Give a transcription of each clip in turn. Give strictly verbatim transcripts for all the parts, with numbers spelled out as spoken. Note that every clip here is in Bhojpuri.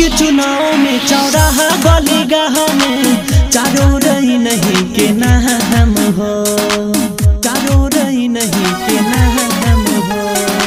के चुनाव में चौराहा गली गाह में चारों रही नहीं के नाम हो, चारों रही नहीं के नाम हो।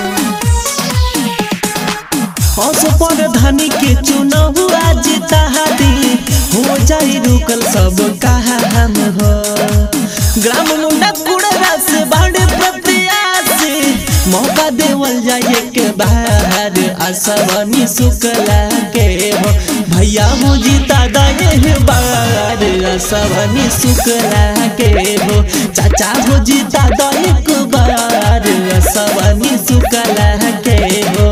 हौस पर धनी के चुनाव आज तहादी हो जाई रुकल सब काम हो। ग्राम मुंडा कुड़रा से बाड़े प्रत्याशी मौका देवल जाए के बाहर आसवानी शुक्ला के हो। भैया हो जीता दाए बार आसवानी शुक्ला के हो। चाचा हो जीता दाए के बार आसवानी शुक्ला के हो।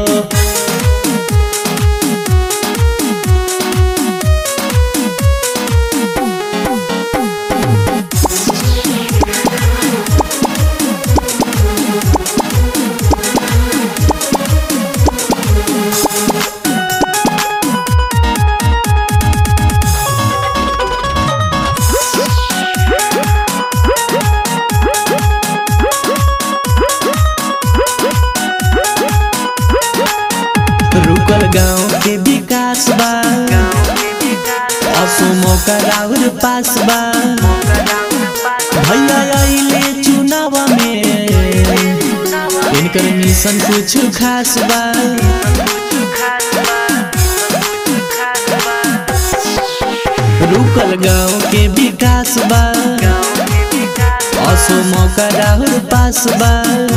रुकल गाँव के विकास बा असो मौका राउर पास बा। भैया आइले चुनाव में इनकर मिशन कुछ खास बा। रुकल गाँव के विकास बा असो मौका राउर पास बा।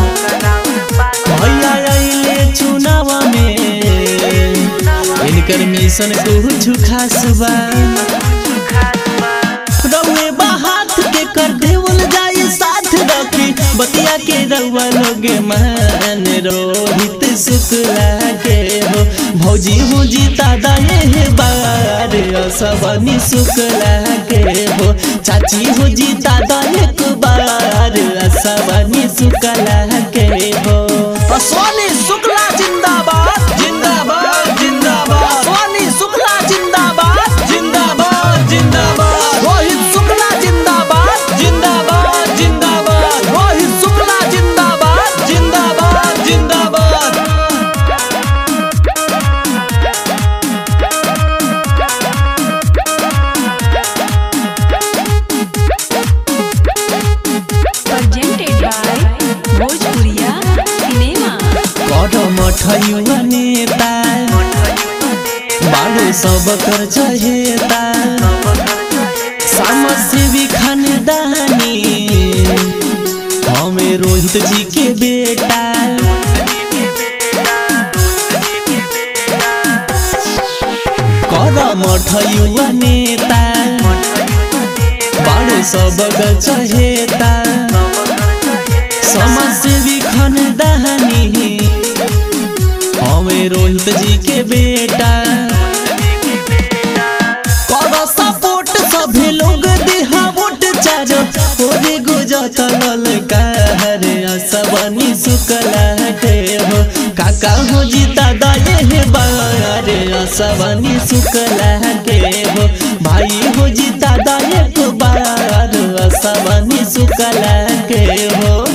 भैया आइले चुनाव में इनकर मिशन कुछ खास बा। रउए बाहात के कर देवल जाए साथ रखी बतिया के रउआ लोगे मान रोहित शुक्ला के हो। भौजी हो जीता दाए बार आसवानी शुक्ला के हो। चाची हो जीता दाए बार आसवानी शुक्ला के हो। आसवानी शुक्ला जिंदाबाद जिंदाबाद जिंदाबाद। आसवानी शुक्ला जिंदाबाद जिंदाबाद जिंदाबाद। रोहित शुक्ला जिंदाबाद जिंदाबाद जिंदाबाद। रोहित शुक्ला जिंदाबाद जिंदाबाद जिंदाबाद। Presented by Bhojpuriya Cinema। करो मठयुआ नेता बालो सब कर चहेता। सामसेवी खानदानी हमें रोहित जी के बेटा। करो मठयुआ नेता बालो सब कर चहेता। समाजसेवी खानदानी हमें रोहित जी के बेटा। करो सपोर्ट सभी लोग दिहा वोट चारो ओरे गुजत ललकार आसवानी शुक्ला के हो। काका हो जीता दाए बार आसवानी शुक्ला के हो। भाई हो जीता दाए बार आसवानी शुक्ला के हो।